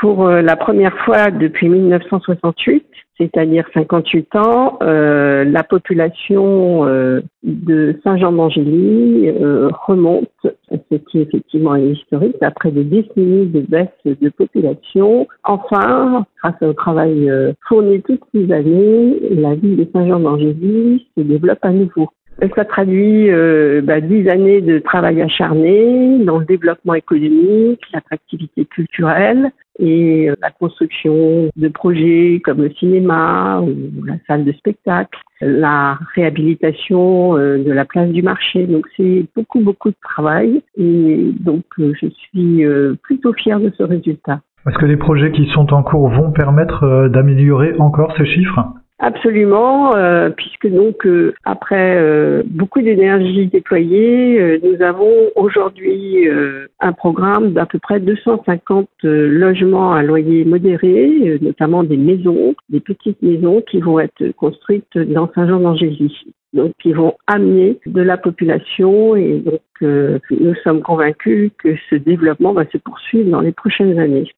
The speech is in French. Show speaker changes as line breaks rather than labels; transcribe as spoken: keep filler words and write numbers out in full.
pour euh, la première fois depuis mille neuf cent soixante-huit, c'est-à-dire cinquante-huit ans, euh, la population euh, de Saint-Jean-d'Angély euh, remonte, ce qui effectivement est historique, après des décennies de baisse de population. Enfin, grâce au travail euh, fourni toutes ces années, la ville de Saint-Jean-d'Angély se développe à nouveau. Ça traduit euh, bah, dix années de travail acharné dans le développement économique, l'attractivité culturelle et euh, la construction de projets comme le cinéma ou la salle de spectacle, la réhabilitation euh, de la place du marché. Donc c'est beaucoup, beaucoup de travail et donc euh, je suis euh, plutôt fière de ce résultat.
Est-ce que les projets qui sont en cours vont permettre euh, d'améliorer encore ces chiffres ?
Absolument, euh, puisque donc euh, après euh, beaucoup d'énergie déployée, euh, nous avons aujourd'hui euh, un programme d'à peu près deux cent cinquante euh, logements à loyer modéré, euh, notamment des maisons, des petites maisons qui vont être construites dans Saint-Jean-d'Angély. Donc, qui vont amener de la population et donc euh, nous sommes convaincus que ce développement va se poursuivre dans les prochaines années.